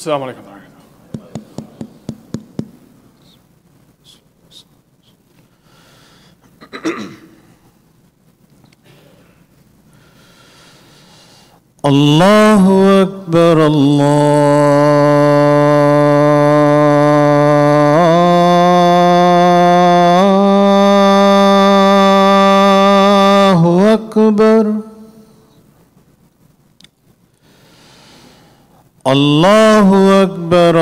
السلام عليكم ورحمة الله. الله أكبر الله أكبر الله أكبر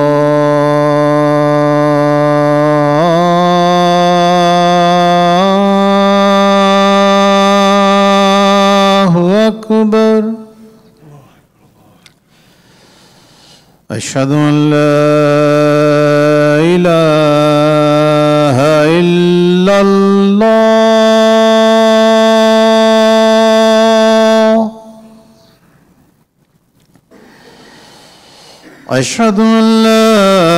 الله أكبر أشهد أن لا إله إلا الله أشهد أن لا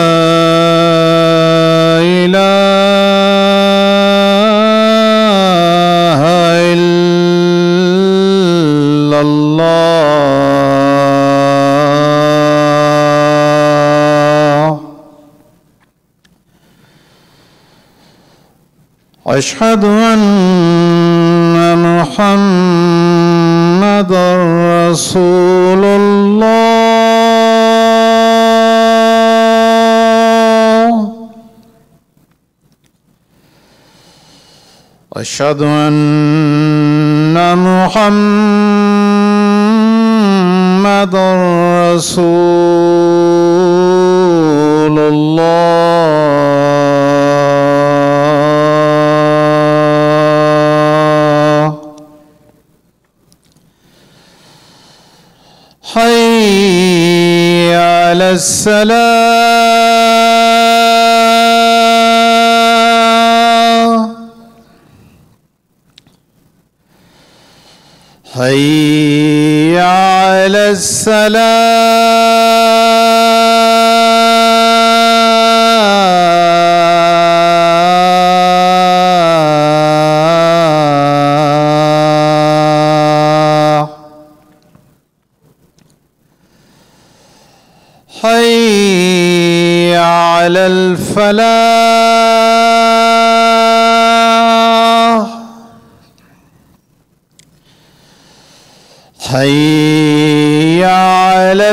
إله إلا الله أشهد أن محمدًا رسول الله أشهد أن محمدًا رسول الله حي على الصلاة حي على الصلاة حي على الفلاح حي على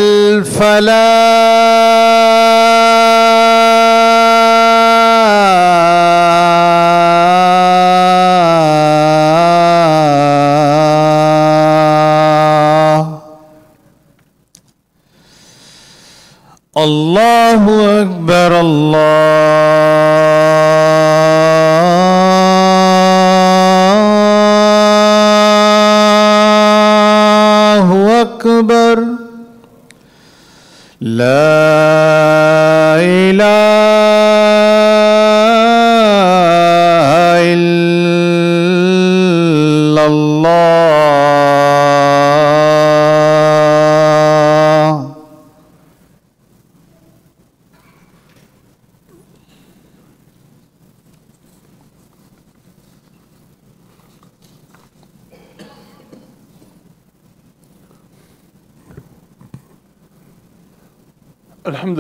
الفلاح الله أكبر الله أكبر لا إله إلا الله الحمد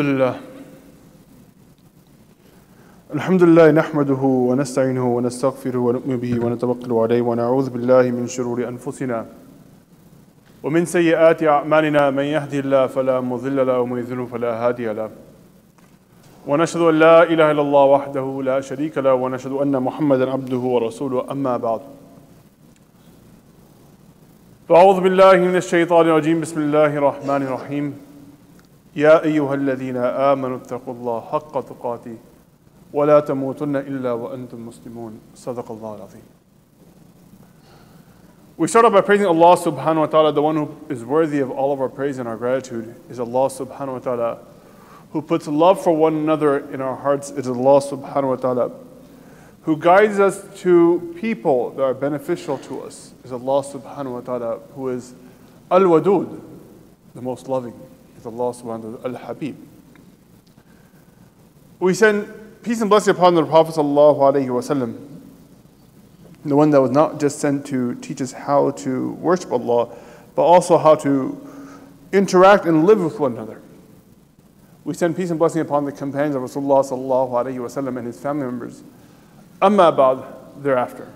لله نحمده ونستعينه ونستغفره ونؤمن به ونتوكل عليه ونعوذ بالله من شرور أنفسنا ومن سيئات أعمالنا من يهده الله فلا مضل له ومن يضلل فلا هادي له ونشهد أن لا إله إلا الله وحده لا شريك له ونشهد أن محمدا عبده ورسوله أما بعد فأعوذ بالله من الشيطان الرجيم بسم الله الرحمن الرحيم يا أيها الذين آمنوا اتقوا الله حق تقاته ولا تموتن إلا وأنتم مسلمون صدق الله العظيم. We start off by praising Allah subhanahu wa ta'ala. The one who is worthy of all of our praise and our gratitude is Allah subhanahu wa ta'ala. Who puts love for one another in our hearts is Allah subhanahu wa ta'ala. Who guides us to people that are beneficial to us is Allah subhanahu wa ta'ala. Who is Al-Wadud, the most loving, is Allah subhanahu wa ta'ala. Al-Habib. We send peace and blessing upon the Prophet sallallahu alaihi wasallam, the one that was not just sent to teach us how to worship Allah, but also how to interact and live with one another. We send peace and blessing upon the companions of Rasulullah sallallahu alayhi wa sallam and his family members. Amma ba'd, thereafter.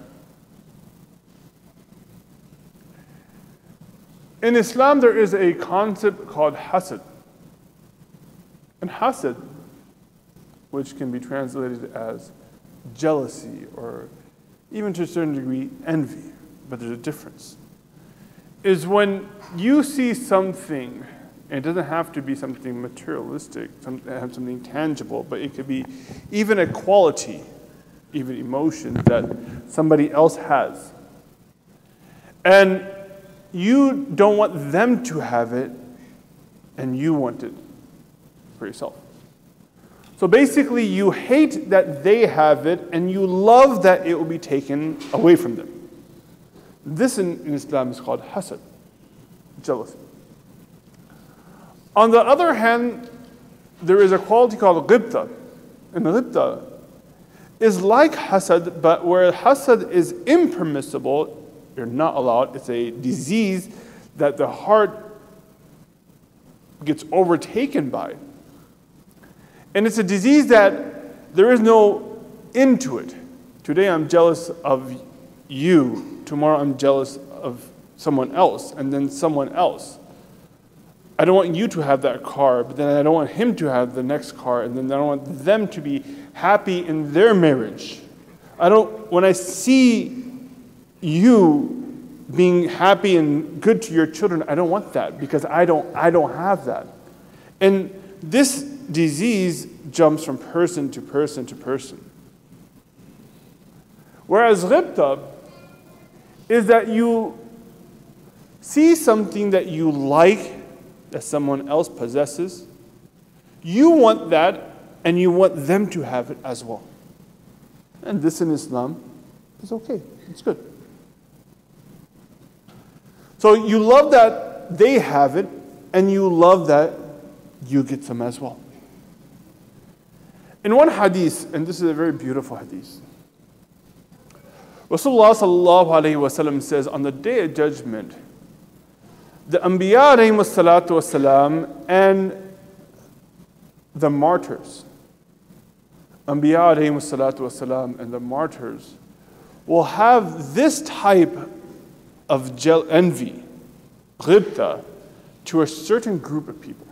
In Islam, there is a concept called hasad. And hasad, which can be translated as jealousy or even to a certain degree envy, but there's a difference, is when you see something. It doesn't have to be something materialistic, something tangible, but it could be even a quality, even emotion that somebody else has. And you don't want them to have it, and you want it for yourself. So basically, you hate that they have it, and you love that it will be taken away from them. This in Islam is called hasad, jealousy. On the other hand, there is a quality called ghibta. And ghibta is like hasad, but where hasad is impermissible, you're not allowed. It's a disease that the heart gets overtaken by. And it's a disease that there is no end to it. Today I'm jealous of you. Tomorrow I'm jealous of someone else, and then someone else. I don't want you to have that car, but then I don't want him to have the next car, and then I don't want them to be happy in their marriage. When I see you being happy and good to your children, I don't want that because I don't have that. And this disease jumps from person to person to person. Whereas ghibta is that you see something that you like that someone else possesses, you want that, and you want them to have it as well. And this in Islam is okay, it's good. So you love that they have it, and you love that you get some as well. In one hadith, and this is a very beautiful hadith, Rasulullah sallallahu alayhi wa sallam says, on the day of judgment, the Anbiya alayhimu salatu wasalam and the martyrs, Anbiya alayhimu salatu wasalam and the martyrs will have this type of envy, ghibta, to a certain group of people.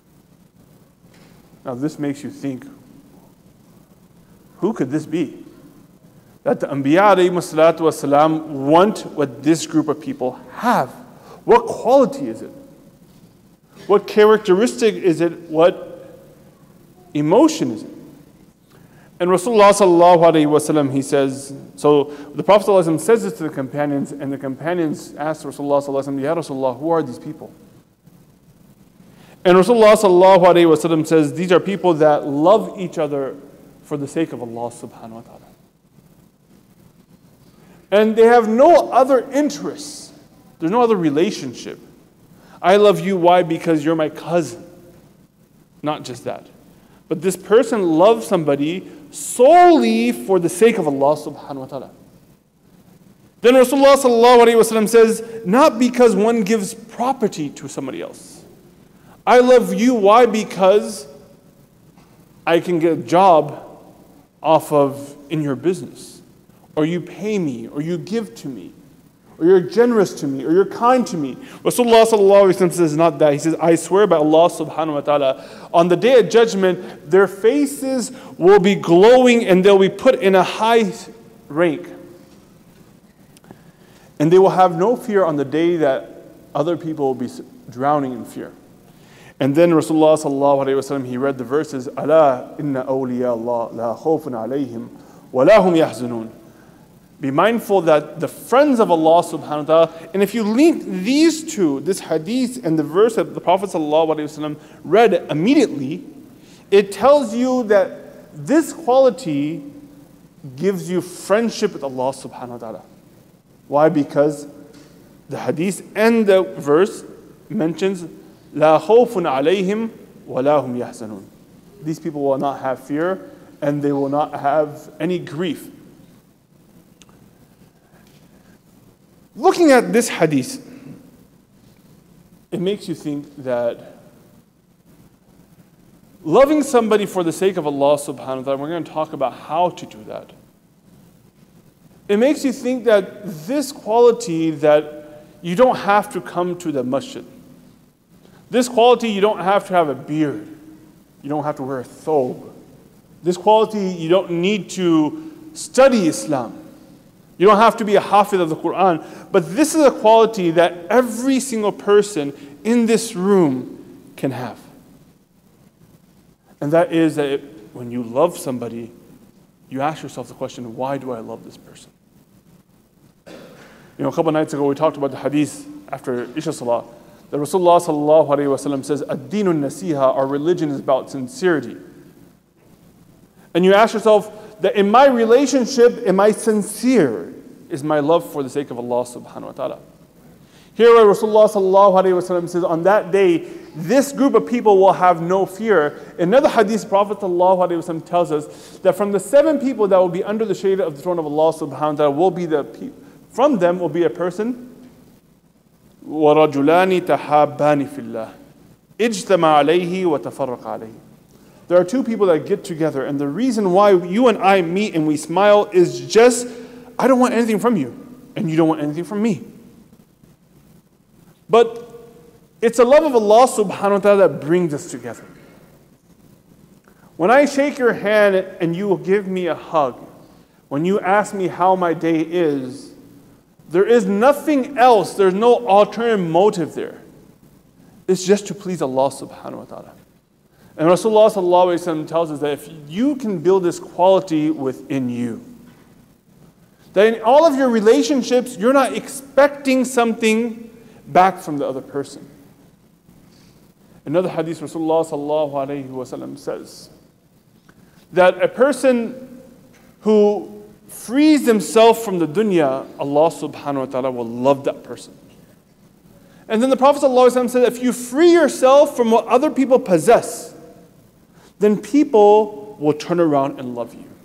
Now this makes you think, who could this be? That the Anbiya alayhimu salatu wasalam want what this group of people have. What quality is it? What characteristic is it? What emotion is it? And Rasulullah sallallahu alayhi wa sallam, he says, so the Prophet sallallahu alayhi wa sallam says this to the companions, and the companions asked Rasulullah sallallahu alayhi wa sallam, Ya Rasulullah, who are these people? And Rasulullah sallallahu alayhi wa sallam says, these are people that love each other for the sake of Allah subhanahu wa ta'ala. And they have no other interests. There's no other relationship. I love you, why? Because you're my cousin. Not just that. But this person loves somebody solely for the sake of Allah subhanahu wa ta'ala. Then Rasulullah sallallahu alayhi wa sallam says, not because one gives property to somebody else. I love you, why? Because I can get a job off of in your business. Or you pay me, or you give to me. Or you're generous to me, or you're kind to me. Rasulullah sallallahu alayhi wa sallam says not that. He says, I swear by Allah subhanahu wa ta'ala, on the day of judgment, their faces will be glowing and they'll be put in a high rank. And they will have no fear on the day that other people will be drowning in fear. And then Rasulullah sallallahu alayhi wa sallam, he read the verses, Ala inna awliya Allah la khawfun alayhim wa la hum yahzanun. Be mindful that the friends of Allah subhanahu wa ta'ala, and if you link these two, this hadith and the verse that the Prophet sallallahu alayhi wa sallam read immediately, it tells you that this quality gives you friendship with Allah subhanahu wa ta'ala. Why? Because the hadith and the verse mentions La khawfun alayhim wa la hum yahzanun. These people will not have fear and they will not have any grief. Looking at this hadith, it makes you think that Loving somebody for the sake of Allah subhanahu wa ta'ala, we're going to talk about how to do that. It makes you think that this quality that you don't have to come to the masjid. This quality, you don't have to have a beard. You don't have to wear a thobe. This quality, you don't need to study Islam. You don't have to be a hafiz of the Quran. But this is a quality that every single person in this room can have. And that is that when you love somebody, you ask yourself the question, why do I love this person? A couple of nights ago we talked about the hadith after Isha Salah. That Rasulullah sallallahu alayhi wa sallam says, Ad-dinu nasiha, our religion is about sincerity. And you ask yourself, that in my relationship, am I sincere? Is my love for the sake of Allah subhanahu wa ta'ala? Here where Rasulullah sallallahu alayhi wa sallam says, on that day, this group of people will have no fear. In another hadith, Prophet sallallahu alayhi wa sallam tells us that from the 7 people that will be under the shade of the throne of Allah subhanahu wa ta'ala, from them will be a person, وَرَجُلَانِ تَحَابَّانِ فِي اللَّهِ اجْتَمَعَ عَلَيْهِ وَتَفَرَّقَ عَلَيْهِ. There are 2 people that get together, and the reason why you and I meet and we smile is just, I don't want anything from you, and you don't want anything from me. But it's the love of Allah subhanahu wa ta'ala that brings us together. When I shake your hand and you will give me a hug, when you ask me how my day is, there is nothing else, there's no alternative motive there. It's just to please Allah subhanahu wa ta'ala. And Rasulullah sallallahu alayhi wa sallam tells us that if you can build this quality within you, that in all of your relationships, you're not expecting something back from the other person. Another hadith, Rasulullah sallallahu alayhi wa sallam says that a person who frees himself from the dunya, Allah subhanahu wa ta'ala will love that person. And then the Prophet sallallahu alayhi wa sallam said, if you free yourself from what other people possess, then people will turn around and love you.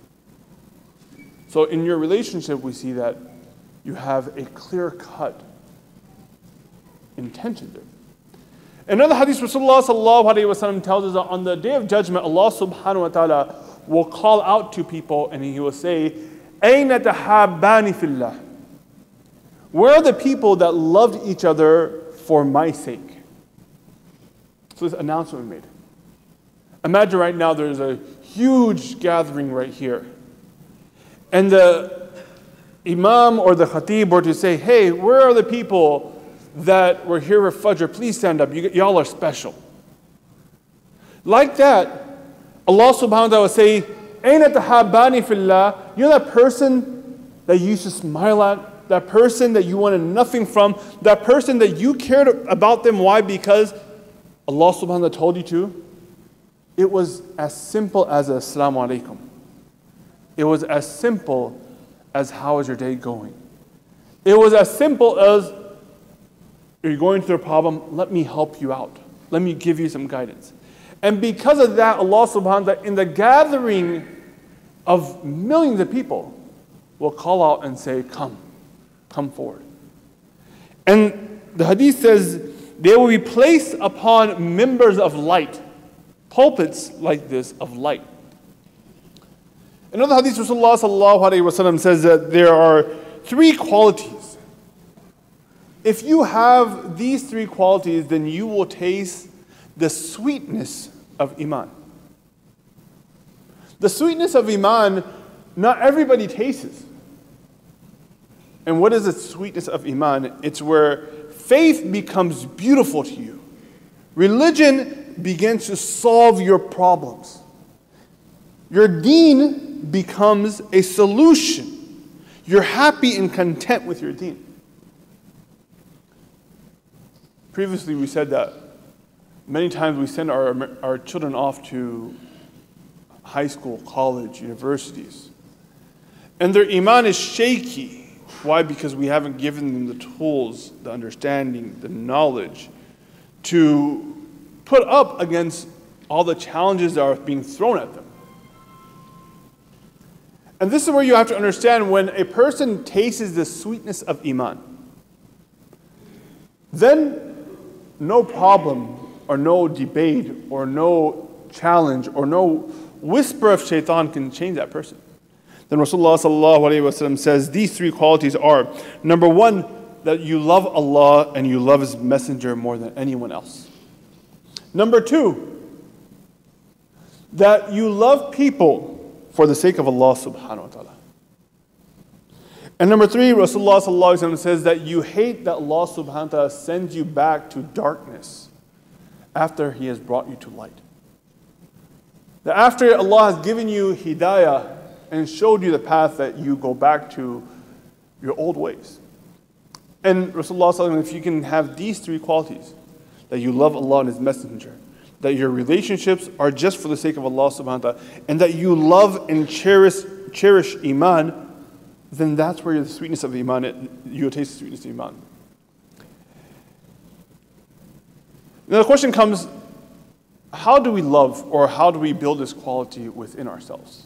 So in your relationship, we see that you have a clear-cut intention there. Another hadith, Rasulullah sallallahu alayhi wa sallam tells us that on the day of judgment, Allah subhanahu wa ta'ala will call out to people and He will say, أَيْنَ تَحَابَّانِ فِي اللَّهِ. Where are the people that loved each other for my sake? So this announcement was made. Imagine right now there's a huge gathering right here. And the imam or the khatib were to say, hey, where are the people that were here for Fajr? Please stand up. Y'all are special. Like that, Allah subhanahu wa ta'ala will say, أَيْنَ تَحَابَّانِ فِي اللَّهِ. You know that person that you used to smile at? That person that you wanted nothing from? That person that you cared about them? Why? Because Allah subhanahu wa ta'ala told you to? It was as simple as Assalamu alaikum. It was as simple as how is your day going? It was as simple as, are you going through a problem? Let me help you out. Let me give you some guidance. And because of that, Allah subhanahu wa ta'ala, in the gathering of millions of people, will call out and say, come forward. And the hadith says, they will be placed upon members of light, pulpits like this of light. Another hadith, Rasulullah sallallahu alayhi wa sallam says that there are 3 qualities. If you have these 3 qualities, then you will taste the sweetness of Iman. The sweetness of Iman, not everybody tastes. And what is the sweetness of Iman? It's where faith becomes beautiful to you. Religion begins to solve your problems. Your deen becomes a solution. You're happy and content with your deen. Previously we said that many times we send our children off to high school, college, universities. And their iman is shaky. Why? Because we haven't given them the tools, the understanding, the knowledge to put up against all the challenges that are being thrown at them. And this is where you have to understand, when a person tastes the sweetness of iman, then no problem or no debate or no challenge or no whisper of shaitan can change that person. Then Rasulullah sallallahu alaihi wasallam says these three qualities are, number one, that you love Allah and you love His Messenger more than anyone else. Number two, that you love people for the sake of Allah subhanahu wa ta'ala. And number three, Rasulullah sallallahu alaihi wasallam says that you hate that Allah subhanahu wa ta'ala sends you back to darkness after He has brought you to light. That after Allah has given you hidayah and showed you the path, that you go back to your old ways. And Rasulullah sallallahu alaihi wasallam, if you can have these three qualities, that you love Allah and His Messenger, that your relationships are just for the sake of Allah subhanahu wa ta'ala, and that you love and cherish Iman, then that's where the sweetness of Iman, you'll taste the sweetness of Iman. Now the question comes, how do we love, or how do we build this quality within ourselves?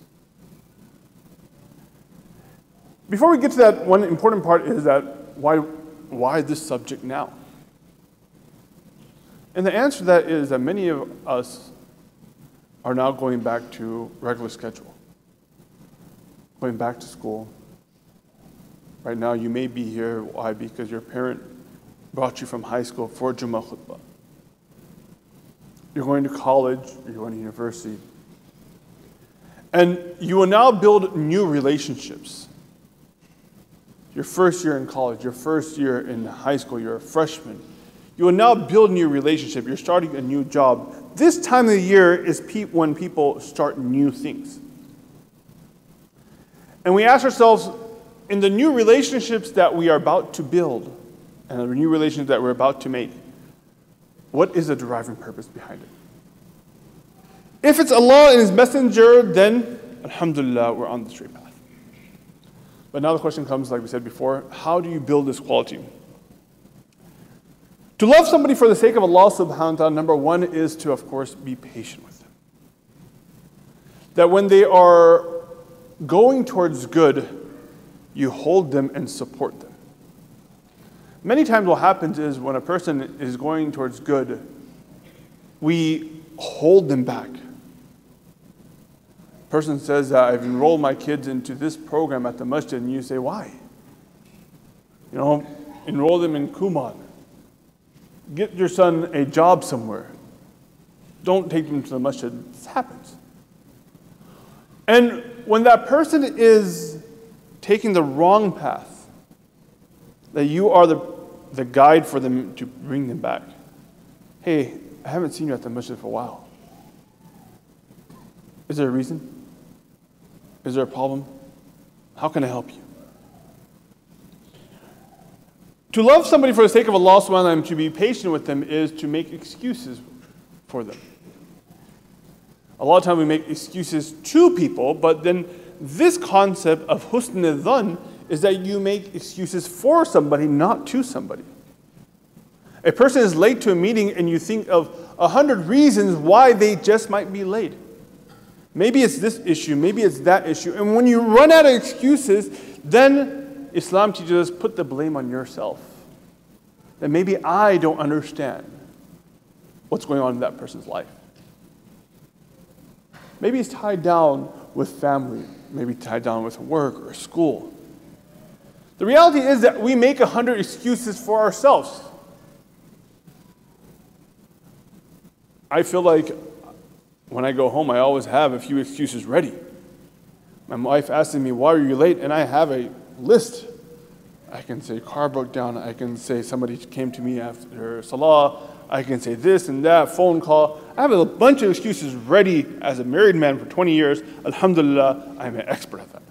Before we get to that, one important part is that why this subject now? And the answer to that is that many of us are now going back to regular schedule, going back to school. Right now you may be here, why? Because your parent brought you from high school for Jummah khutbah. You're going to college, you're going to university. And you will now build new relationships. Your first year in college, your first year in high school, you're a freshman. You will now build a new relationship. You're starting a new job. This time of the year is when people start new things. And we ask ourselves, in the new relationships that we are about to build, and the new relationships that we're about to make, what is the driving purpose behind it? If it's Allah and His Messenger, then alhamdulillah, we're on the straight path. But now the question comes, like we said before, how do you build this quality? To love somebody for the sake of Allah subhanahu wa ta'ala, number one is to, of course, be patient with them. That when they are going towards good, you hold them and support them. Many times what happens is when a person is going towards good, we hold them back. A person says, I've enrolled my kids into this program at the masjid, and you say, why? Enroll them in Kumon. Get your son a job somewhere. Don't take them to the masjid. This happens. And when that person is taking the wrong path, that you are the guide for them to bring them back. Hey, I haven't seen you at the masjid for a while. Is there a reason? Is there a problem? How can I help you? To love somebody for the sake of Allah subhanahu wa ta'ala and to be patient with them is to make excuses for them. A lot of times we make excuses to people, but then this concept of husn al-dhan is that you make excuses for somebody, not to somebody. A person is late to a meeting and you think of 100 reasons why they just might be late. Maybe it's this issue, maybe it's that issue. And when you run out of excuses, then Islam teaches us, put the blame on yourself. That maybe I don't understand what's going on in that person's life. Maybe it's tied down with family, maybe tied down with work or school. The reality is that we make 100 excuses for ourselves. I feel like when I go home, I always have a few excuses ready. My wife asking me, why are you late? And I have a list. I can say car broke down. I can say somebody came to me after salah. I can say this and that, phone call. I have a bunch of excuses ready as a married man for 20 years. Alhamdulillah, I'm an expert at that.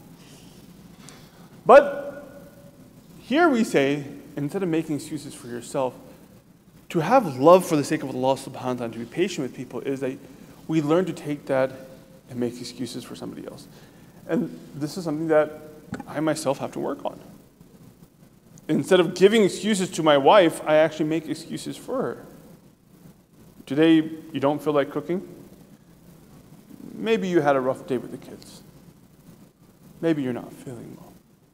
But here we say, instead of making excuses for yourself, to have love for the sake of Allah subhanahu wa ta'ala and to be patient with people is that we learn to take that and make excuses for somebody else. And this is something that I myself have to work on. Instead of giving excuses to my wife, I actually make excuses for her. Today, you don't feel like cooking? Maybe you had a rough day with the kids. Maybe you're not feeling well.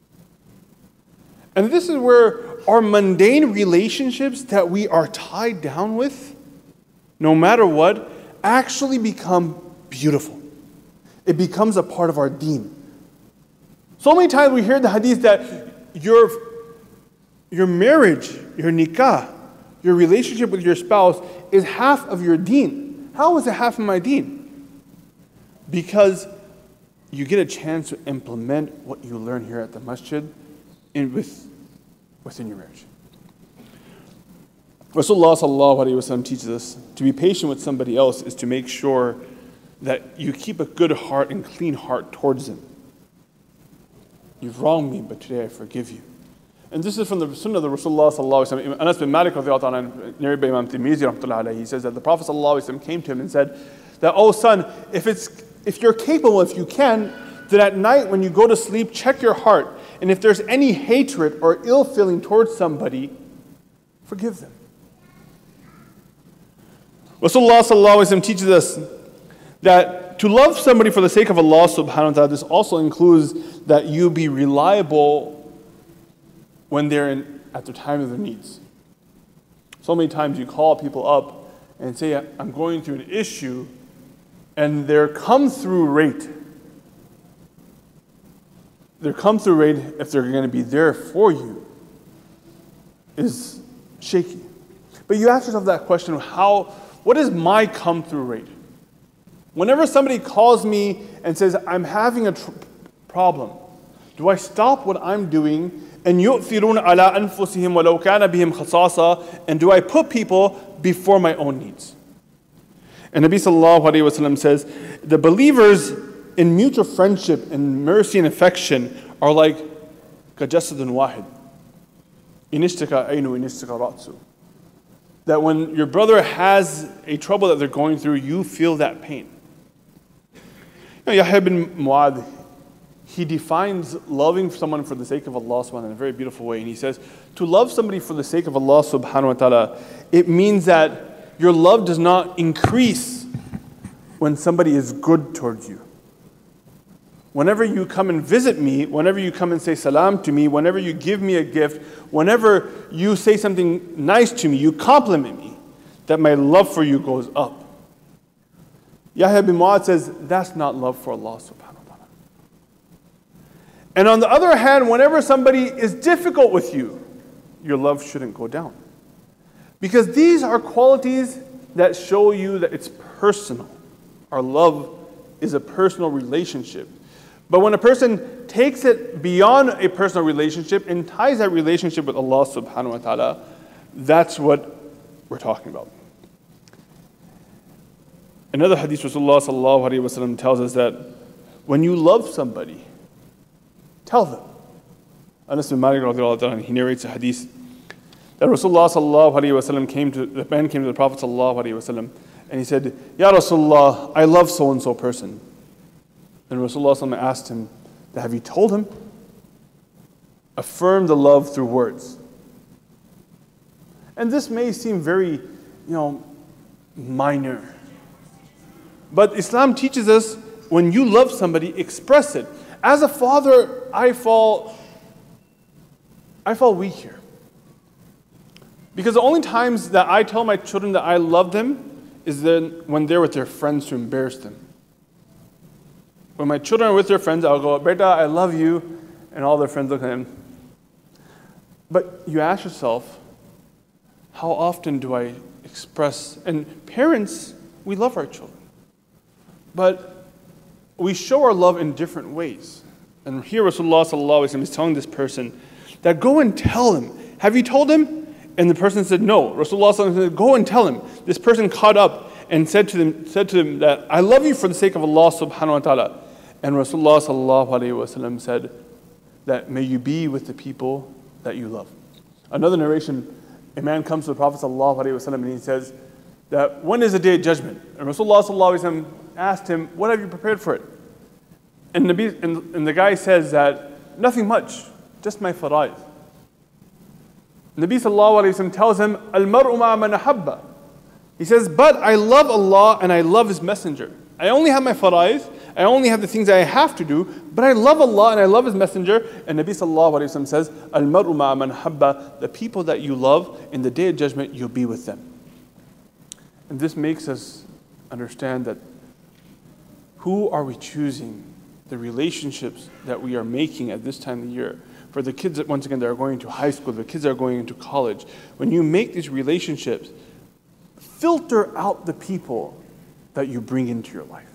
And this is where our mundane relationships that we are tied down with, no matter what, actually become beautiful. It becomes a part of our deen. So many times we hear the hadith that your marriage, your nikah, your relationship with your spouse is half of your deen. How is it half of my deen? Because you get a chance to implement what you learn here at the masjid within your marriage. Rasulullah sallallahu alaihi wasallam teaches us to be patient with somebody else is to make sure that you keep a good heart and clean heart towards them. You've wronged me, but today I forgive you. And this is from the sunnah of the Rasulullah sallallahu alaihi wasallam. Anas bin Malik radiyallahu anhu, narrated by Imam Tirmidhi rahmatullahi alayhi, he says that the Prophet sallallahu alaihi wasallam came to him and said that, "Oh son, if you're capable, if you can, that at night when you go to sleep, check your heart. And if there's any hatred or ill feeling towards somebody, forgive them." Rasulullah sallallahu alaihi wasallam teaches us that to love somebody for the sake of Allah subhanahu wa ta'ala, this also includes that you be reliable when they're at the time of their needs. So many times you call people up and say, "I'm going through an issue," and their come-through rate, if they're going to be there for you, is shaky. But you ask yourself that question, what is my come-through rate? Whenever somebody calls me and says, "I'm having a problem," do I stop what I'm doing and يُؤْثِرُونَ عَلَىٰ أَنفُسِهِمْ وَلَوْ كَانَ بِهِمْ خَصَاصَةٌ, and do I put people before my own needs? And Nabi sallallahu alayhi wa sallam says, the believers in mutual friendship and mercy and affection are like كَجَسَدٌ وَاحِدٌ إِنِ اشْتَكَى عَيْنُ إِنِ اشْتَكَى رَأْسُ. That when your brother has a trouble that they're going through, you feel that pain. Yahya bin Mu'adh, he defines loving someone for the sake of Allah subhanahu wa ta'ala in a very beautiful way. And he says, to love somebody for the sake of Allah subhanahu wa ta'ala, it means that your love does not increase when somebody is good towards you. Whenever you come and visit me, whenever you come and say salam to me, whenever you give me a gift, whenever you say something nice to me, you compliment me, that my love for you goes up. Yahya bin Mu'adh says, that's not love for Allah subhanahu wa ta'ala. And on the other hand, whenever somebody is difficult with you, your love shouldn't go down. Because these are qualities that show you that it's personal. Our love is a personal relationship. But when a person takes it beyond a personal relationship and ties that relationship with Allah subhanahu wa ta'ala, that's what we're talking about. Another hadith, Rasulullah sallallahu alayhi wa sallam tells us that when you love somebody, tell them. Anas bin Malik radiyallahu anhu, he narrates a hadith that Rasulullah sallallahu alayhi wa sallam the man came to the Prophet sallallahu alayhi wa sallam and he said, "Ya Rasulullah, I love so-and-so person." And Rasulullah sallallahu alayhi wa sallam asked him, have you told him? Affirm the love through words. And this may seem very, minor. But Islam teaches us when you love somebody, express it. As a father, I fall weak here. Because the only times that I tell my children that I love them is when they're with their friends to embarrass them. When my children are with their friends, I'll go, "Beta, I love you," and all their friends look at them. But you ask yourself, how often do I express? And parents, we love our children. But we show our love in different ways. And here Rasulullah sallallahu alaihi wasallam is telling this person that go and tell him. Have you told him? And the person said no. Rasulullah sallallahu alaihi wasallam said, go and tell him. This person caught up and said to them that I love you for the sake of Allah subhanahu wa ta'ala. And Rasulullah sallallahu alaihi wasallam said that may you be with the people that you love. Another narration, a man comes to the Prophet sallallahu alaihi wasallam and he says that when is the day of judgment? And Rasulullah sallallahu alaihi wasallam asked him, what have you prepared for it? And the guy says that nothing much, just my fara'id. Nabi sallallahu alayhi wa sallam tells him, Al-mar'u ma'a man ahabba. He says, but I love Allah and I love His Messenger. I only have my fara'id, I only have the things that I have to do, but I love Allah and I love His Messenger. And Nabi sallallahu alayhi wa sallam says, Al-mar'u ma'a man ahabba. The people that you love, in the day of judgment, you'll be with them. And this makes us understand that who are we choosing, the relationships that we are making at this time of the year. For the kids that, once again, that are going to high school, the kids that are going into college, when you make these relationships, filter out the people that you bring into your life.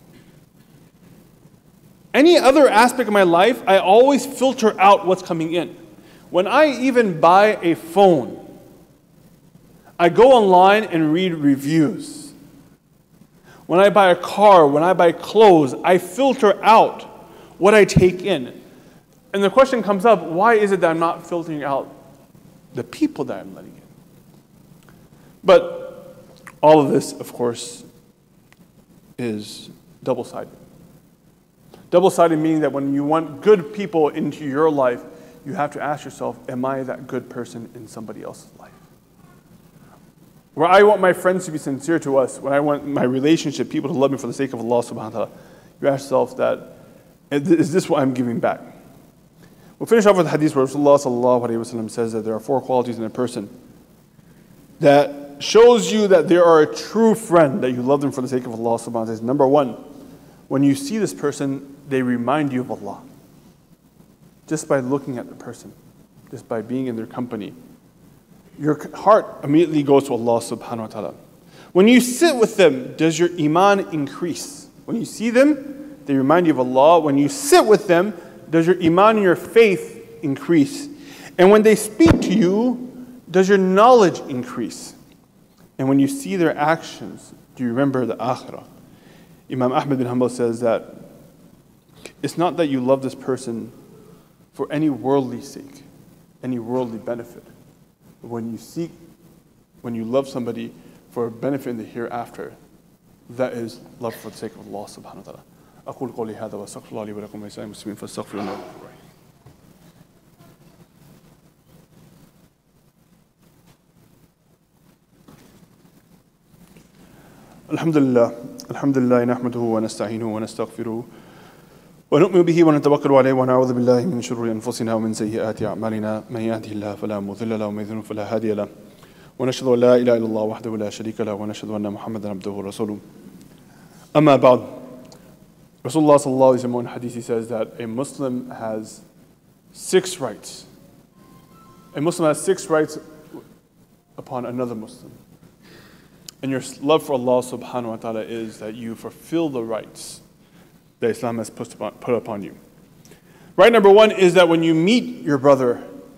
Any other aspect of my life, I always filter out what's coming in. When I even buy a phone, I go online and read reviews. When I buy a car, when I buy clothes, I filter out what I take in. And the question comes up, why is it that I'm not filtering out the people that I'm letting in? But all of this, of course, is double-sided. Double-sided meaning that when you want good people into your life, you have to ask yourself, am I that good person in somebody else's life? Where I want my friends to be sincere to us, when I want my relationship, people to love me for the sake of Allah subhanahu wa ta'ala, you ask yourself that, is this what I'm giving back? We'll finish off with the hadith where Rasulullah sallallahu alayhi wa sallam says that there are 4 qualities in a person that shows you that they are a true friend, that you love them for the sake of Allah subhanahu wa ta'ala. Number 1, when you see this person, they remind you of Allah. Just by looking at the person, just by being in their company, your heart immediately goes to Allah subhanahu wa ta'ala. When you sit with them, does your iman increase? When you see them, they remind you of Allah. When you sit with them, does your iman and your faith increase? And when they speak to you, does your knowledge increase? And when you see their actions, do you remember the akhirah? Imam Ahmad bin Hanbal says that it's not that you love this person for any worldly sake, any worldly benefit. But when you love somebody for a benefit in the hereafter, that is love for the sake of Allah subhanahu wa ta'ala. أقول قولي هذا وأستغفر الله لي ولكم ولسائر المسلمين فاستغفروا إنه هو الغفور الرحيم. الحمد لله نحمده ونستعينه ونستغفره ونؤمن به ونتوكل عليه ونعوذ بالله من شرور أنفسنا ومن سيئات أعمالنا من يهده الله فلا مضل له ومن يضلل فلا هادي له ونشهد أن لا إله إلا الله وحده لا شريك له ونشهد أن محمدا عبده ورسوله. أما بعد, Rasulullah sallallahu alaihi wasallam in hadith, he says that a Muslim has 6 rights. A Muslim has 6 rights upon another Muslim. And your love for Allah subhanahu wa ta'ala is that you fulfill the rights that Islam has put upon you. Right number 1 is that when you meet your brother,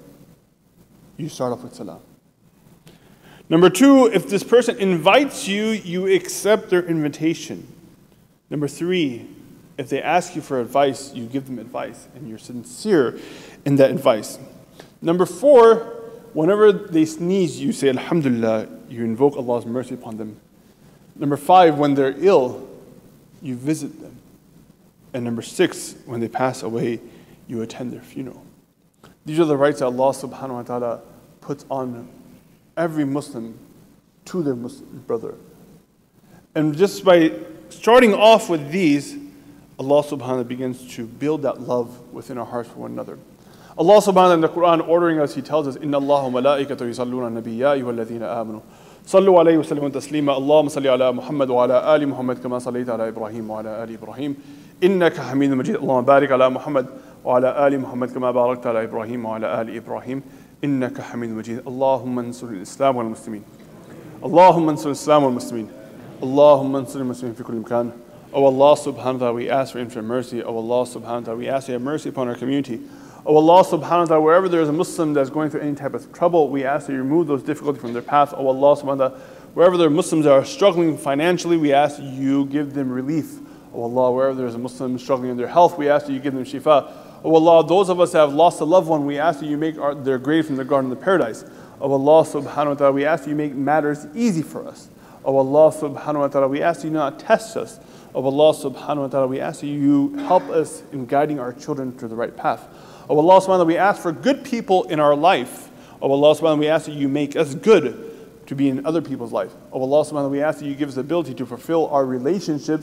you start off with salam. Number 2, if this person invites you, you accept their invitation. Number 3, if they ask you for advice, you give them advice, and you're sincere in that advice. Number 4, whenever they sneeze, you say Alhamdulillah, you invoke Allah's mercy upon them. Number 5, when they're ill, you visit them. And number 6, when they pass away, you attend their funeral. These are the rights that Allah subhanahu wa ta'ala puts on every Muslim to their Muslim brother. And just by starting off with these, Allah subhanahu wa ta'ala begins to build that love within our hearts for one another. Allah subhanahu wa ta'ala in the Quran ordering us, He tells us, Inna Allah wa malaikatahu yusalluna nabiyya ayyuha alladhina amanu. Sallu alayhi wa sallimu taslima. Allahumma salli ala Muhammad wa ala ali Muhammad kama sallaita ala Ibrahim wa ala ali Ibrahim. Innaka hamidun majid. Allahumma barik ala Muhammad wa ala ali Muhammad kama barakta ala Ibrahim wa ala ali Ibrahim. Innaka hamidun majid. Allahumma ansur al-Islam wal Muslimin. Allahumma ansur al-Islam wal Muslimin. Allahumma ansur al-Muslimin fi kulli makan. O Allah subhanahu wa ta'ala, we ask for infinite mercy. O Allah subhanahu wa ta'ala, we ask for your mercy upon our community. O Allah subhanahu wa ta'ala, wherever there is a Muslim that's going through any type of trouble, we ask that you remove those difficulties from their path. O Allah subhanahu wa ta'ala, wherever there are Muslims that are struggling financially, we ask that you give them relief. O Allah, wherever there is a Muslim struggling in their health, we ask that you give them shifa. O Allah, those of us that have lost a loved one, we ask that you make their grave from the garden of the paradise. O Allah subhanahu wa ta'ala, we ask that you make matters easy for us. O Allah subhanahu wa ta'ala, we ask that you not test us. O Allah subhanahu wa ta'ala, we ask that you help us in guiding our children to the right path. O Allah subhanahu wa ta'ala, we ask for good people in our life. O Allah subhanahu wa ta'ala, we ask that you make us good to be in other people's life. O Allah subhanahu wa ta'ala, we ask that you give us the ability to fulfill our relationships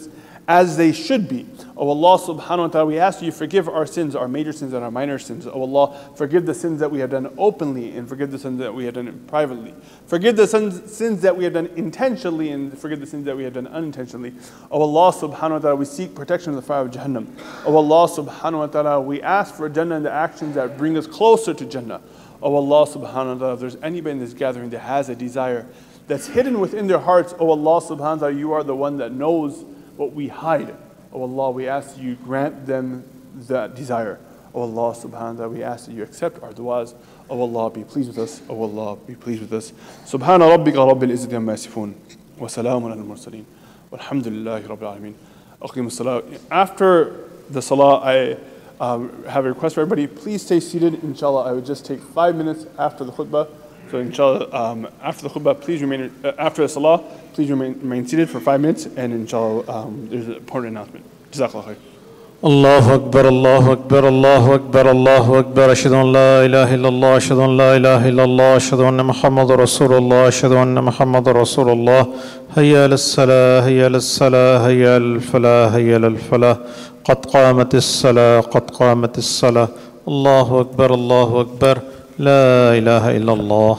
as they should be. O Allah subhanahu wa ta'ala, we ask you forgive our sins, our major sins and our minor sins. O Allah, forgive the sins that we have done openly and forgive the sins that we have done privately. Forgive the sins that we have done intentionally and forgive the sins that we have done unintentionally. O Allah subhanahu wa ta'ala, we seek protection from the fire of Jahannam. O Allah subhanahu wa ta'ala, we ask for Jannah and the actions that bring us closer to Jannah. O Allah subhanahu wa ta'ala, if there's anybody in this gathering that has a desire that's hidden within their hearts, O Allah subhanahu wa ta'ala, you are the one that knows what we hide. O Allah, we ask that you grant them that desire. O Allah subhanahu wa ta'ala, we ask that you accept our du'as. O Allah, be pleased with us. O Allah, be pleased with us. Subhana rabbika rabbil izzati amma yasifun. Wa salamun ala al-mursaleen. Walhamdulillahi rabbil alameen. Aqim as-salah. After the salah, I have a request for everybody. Please stay seated. Inshallah, I would just take 5 minutes after the khutbah. So inshallah, after the khutbah, please remain, after the salah, please remain seated for 5 minutes, and inshallah, there's an important announcement. Jazakallah khair. الله أكبر الله أكبر الله أكبر الله أكبر أشهد أن لا إله إلا الله أشهد أن لا إله إلا الله أشهد أن محمد رسول الله أشهد أن محمد رسول الله هيا للصلاة هيا للصلاة هيا للفلاح هيا للفلاح قد قامت الصلاة قد قامت الصلاة الله أكبر الله أكبر لا إله إلا الله.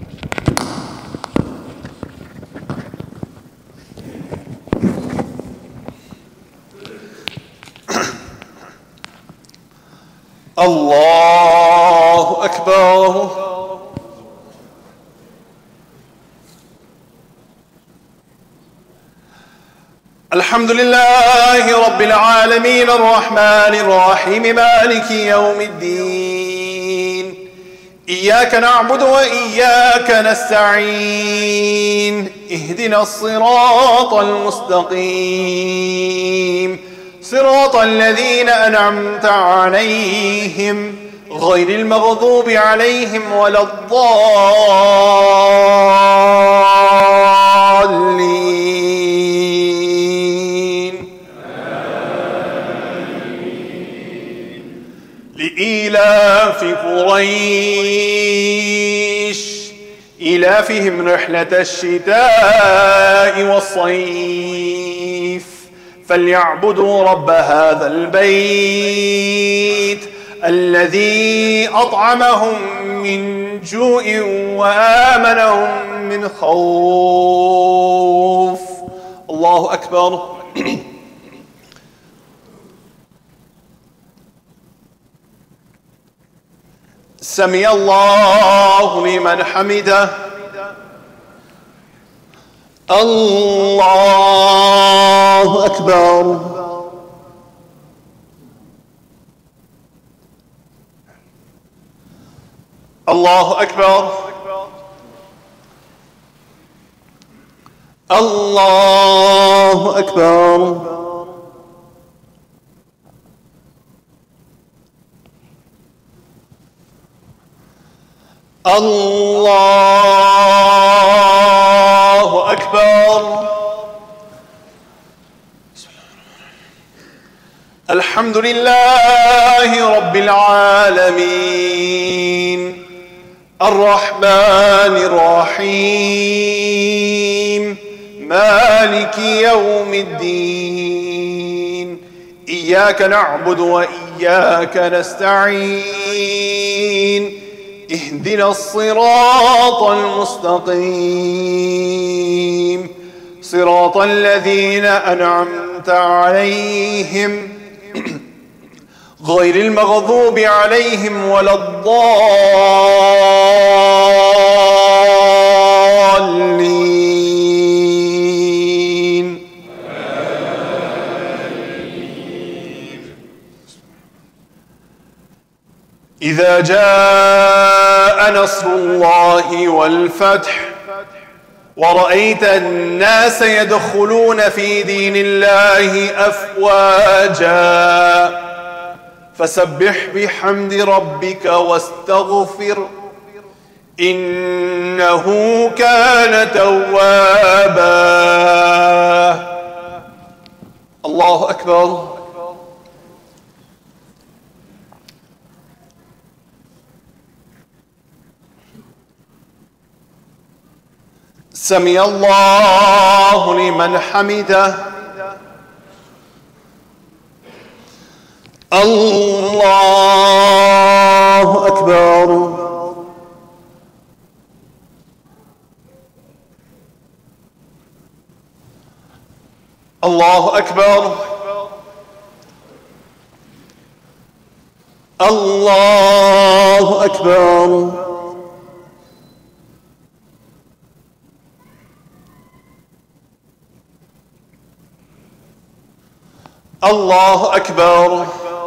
الله أكبر. الحمد لله رب العالمين الرحمن الرحيم مالك يوم الدين إياك نعبد وإياك نستعين اهدنا الصراط المستقيم صراط الذين أنعمت عليهم غير المغضوب عليهم ولا الضالين. لإيلاف قريش إيلافهم رحلة الشتاء والصيف فليعبدوا رب هذا البيت الذي أطعمهم من جوع وآمنهم من خوف. الله أكبر. سمع الله لمن حمده. الله أكبر. الله أكبر. الله أكبر. الله أكبر. الحمد لله رب العالمين الرحمن الرحيم مالك يوم الدين إياك نعبد وإياك نستعين اهدنا الصراط المستقيم صراط الذين أنعمت عليهم غير المغضوب عليهم ولا الضالين. إذا جاء نصر الله والفتح ورأيت الناس يدخلون في دين الله أفواجا فسبح بحمد ربك واستغفر إنه كان توابا. الله أكبر. سمع الله لمن حمده. الله أكبر. الله أكبر. الله أكبر. الله أكبر.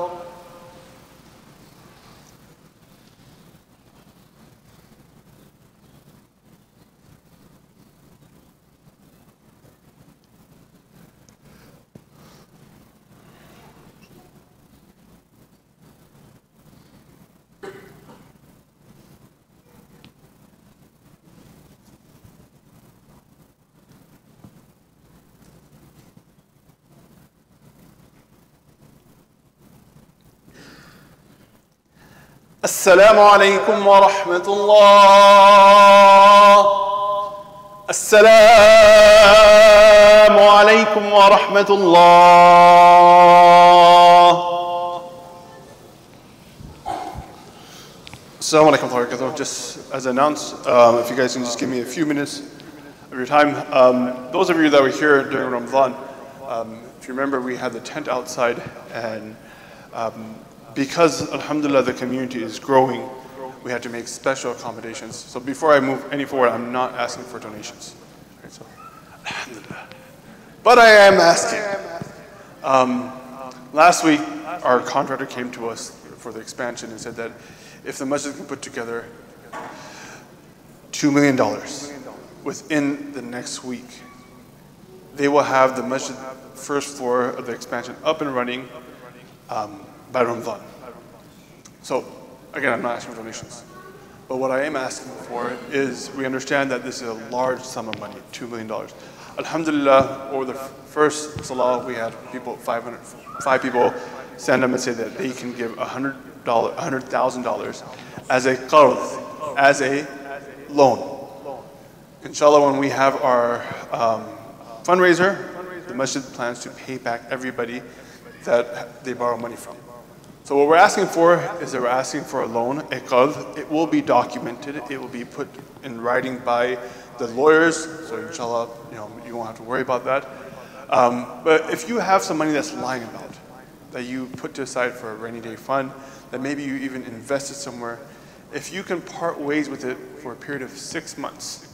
السلام عليكم ورحمة الله. السلام عليكم ورحمة الله. Assalamu alaikum wa rahmatullahi. Just as announced, if you guys can just give me a few minutes of your time. Those of you that were here during Ramadan, if you remember, we had the tent outside, and because, alhamdulillah, the community is growing, we had to make special accommodations. So before I move any forward, I'm not asking for donations. Right, so, alhamdulillah. But I am asking. Last week, our contractor came to us for the expansion and said that if the masjid can put together $2 million within the next week, they will have the masjid first floor of the expansion up and running by Ramadan. So, again, I'm not asking for donations. But what I am asking for is, we understand that this is a large sum of money, $2 million. Alhamdulillah, over the first salah, we had people, 5 people stand up and say that they can give $100,000 as a qard, as a loan. Inshallah, when we have our fundraiser, the masjid plans to pay back everybody that they borrow money from. So what we're asking for is that we're asking for a loan, a qard. It will be documented. It will be put in writing by the lawyers. So inshallah, you won't have to worry about that. But if you have some money that's lying about, that you put aside for a rainy day fund, that maybe you even invested somewhere, if you can part ways with it for a period of 6 months,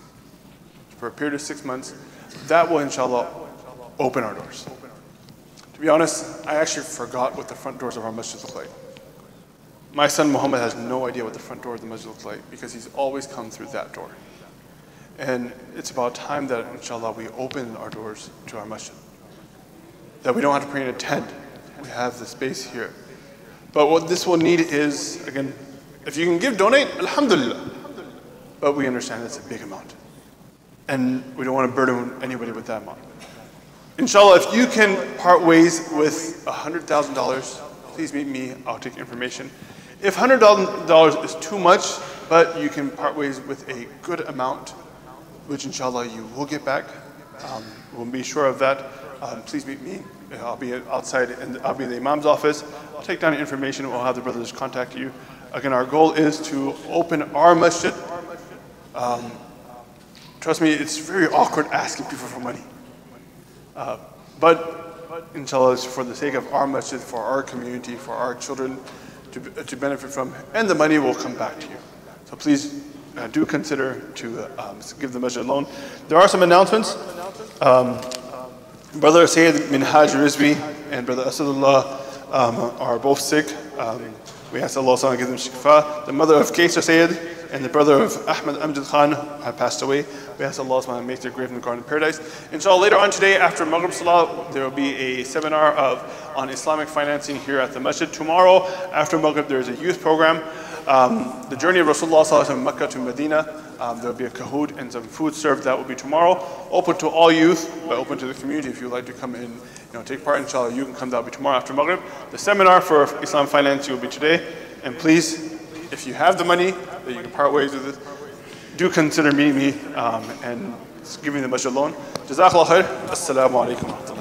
that will inshallah open our doors. To be honest, I actually forgot what the front doors of our masjid look like. My son Muhammad has no idea what the front door of the masjid looks like because he's always come through that door. And it's about time that inshallah we open our doors to our masjid. That we don't have to pray in a tent. We have the space here. But what this will need is, again, if you can donate, alhamdulillah. But we understand it's a big amount. And we don't want to burden anybody with that amount. Inshallah, if you can part ways with $100,000, please meet me, I'll take information. If $100,000 is too much, but you can part ways with a good amount, which inshallah you will get back, we'll be sure of that, please meet me. I'll be outside, and I'll be in the Imam's office. I'll take down the information, we'll have the brothers contact you. Again, our goal is to open our masjid. Trust me, it's very awkward asking people for money. But inshallah, it's for the sake of our masjid, for our community, for our children to benefit from, and the money will come back to you. So please do consider to give the masjid a loan. There are some announcements. Brother Sayyid Minhaj Rizvi and Brother Asadullah are both sick. We ask Allah to give them shifa. The mother of Kaysar Sayyid and the brother of Ahmed Amjad Khan have passed away. We ask Allah to make their grave in the Garden of Paradise. Inshallah, later on today, after Maghrib Salah, there will be a seminar on Islamic financing here at the masjid. Tomorrow, after Maghrib, there is a youth program. The journey of Rasulullah from Mecca to Medina. There will be a kahoot and some food served. That will be tomorrow. Open to all youth, but open to the community. If you'd like to come in, take part, inshallah, you can come. That will be tomorrow after Maghrib. The seminar for Islam financing will be today. And please, if you have the money that you can part ways with it, do consider meeting me and giving the masjid loan. Jazakallah khair. Assalamu alaikum.